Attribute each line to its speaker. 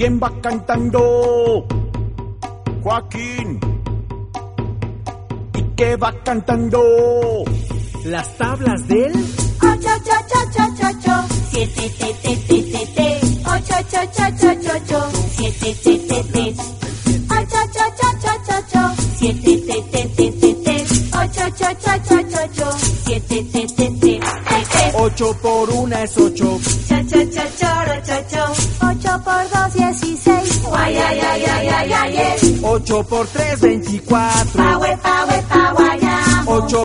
Speaker 1: ¿Quién va cantando? Joaquín. ¿Y qué va cantando?
Speaker 2: Las tablas del
Speaker 3: 8, 8, 8, 8, 8, 7, te, te, te, te, te. 8, 8, 8, 8, 8, 7, te, te, te. 8, 8, 8, 8, 8, 7, te, te, te, te, te. 8, 8, 8, 8, 8, 7, te, te, te, te.
Speaker 1: 8 por 1 es 8.
Speaker 3: Cha, cha, cha, choro, cho, cho. 8 por 2, 16. Guay, ay, ay, ay, ay, ay, ay.
Speaker 1: 8 por 3, 24.
Speaker 3: Pa, we, pa, we, pa, guayamo.
Speaker 1: 8